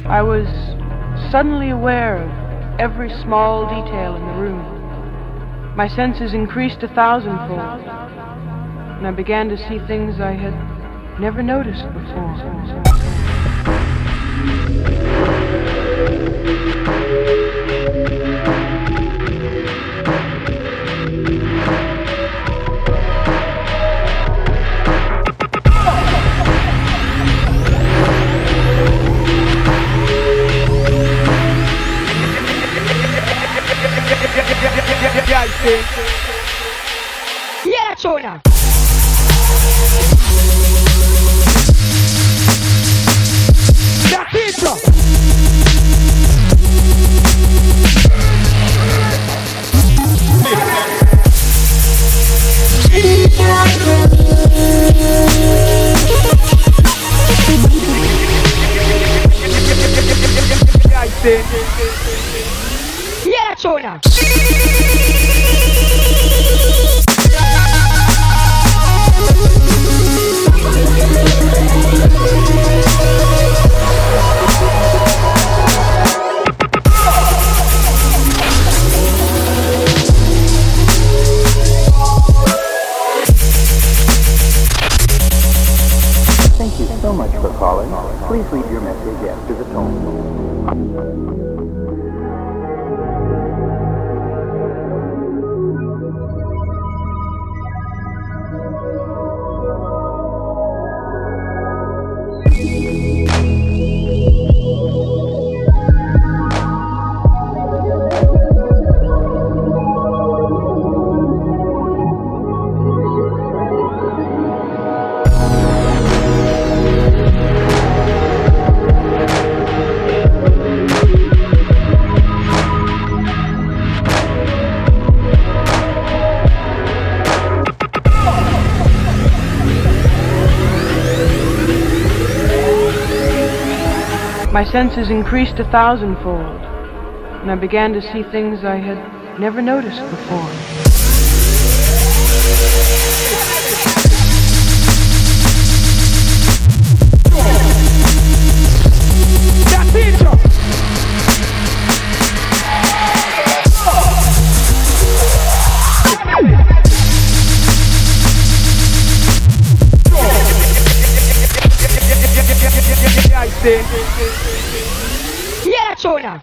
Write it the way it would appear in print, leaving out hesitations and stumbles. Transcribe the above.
I was suddenly aware of every small detail in the room. My senses increased 1,000-fold, and I began to see things I had never noticed before. Yeah, Jonah. La pizza. Yeah, Jonah. Thank you so much for calling. Please leave your message after the tone. My senses increased 1,000-fold, and I began to see things I had never noticed before. Yeah, Jonah.